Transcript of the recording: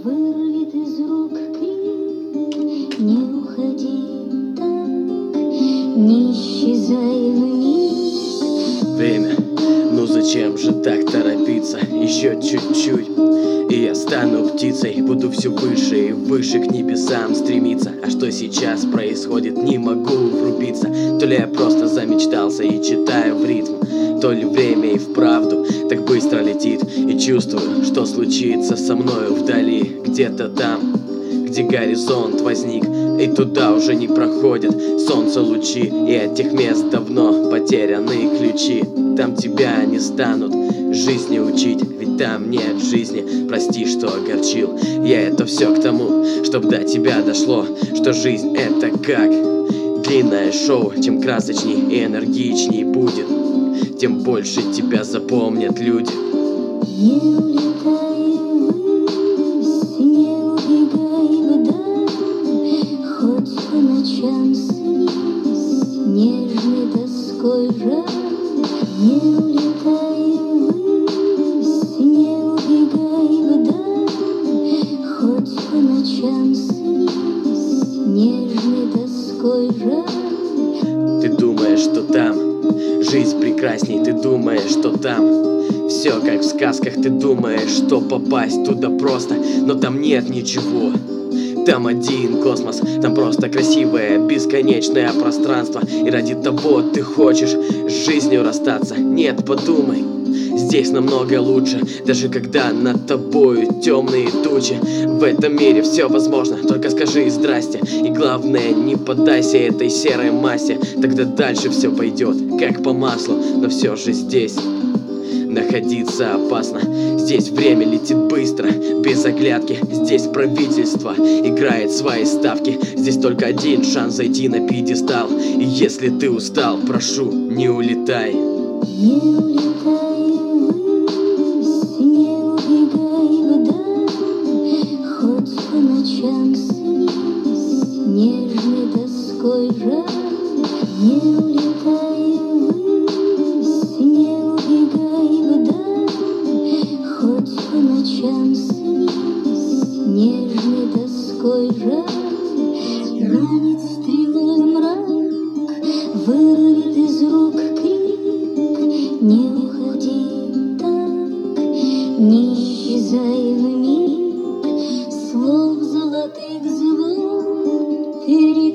вырвет из рук крик. Не уходи так, не исчезай в миг. Время, ну зачем же так торопиться? Еще чуть-чуть, и я стану птицей. Буду все выше и выше к небесам стремиться. А что сейчас происходит, не могу врубиться. То ли я просто замечтался и читаю в ритм, то ли время и вправду так быстро летит. И чувствую, что случится со мною вдали. Где-то там, где горизонт возник, и туда уже не проходят солнце лучи. И от тех мест давно потеряны ключи. Там тебя не станут жизни учить, ведь там нет жизни. Прости, что огорчил. Я это все к тому, чтоб до тебя дошло, что жизнь это как длинное шоу. Чем красочней и энергичней будет, тем больше тебя запомнят люди. Не улетай ввысь, не убегай вдаль, хоть по ночам снись нежной тоской жаль. Не улетай ввысь, не убегай вдаль, хоть по ночам снись нежной тоской жаль. Ты думаешь, что там жизнь прекрасней, ты думаешь, что там все как в сказках, ты думаешь, что попасть туда просто, но там нет ничего. Там один космос, там просто красивое бесконечное пространство. И ради того ты хочешь с жизнью расстаться. Нет, подумай, здесь намного лучше. Даже когда над тобою темные тучи. В этом мире все возможно, только скажи здрасте. И главное, не поддайся этой серой массе. Тогда дальше все пойдет как по маслу. Но все же здесь находиться опасно. Здесь время летит быстро, без оглядки. Здесь правительство играет свои ставки. Здесь только один шанс зайти на пьедестал. И если ты устал, прошу, не улетай. Не улетай ввысь, не убегай вдаль, хоть по ночам снись нежной тоской жаль. Не улетай ввысь, не убегай вдаль, хоть по ночам снись нежной тоской жаль. Ранит стрелой мрак, вырвет из рук крик. Не уходи так, не исчезай в миг, слов золотых звон.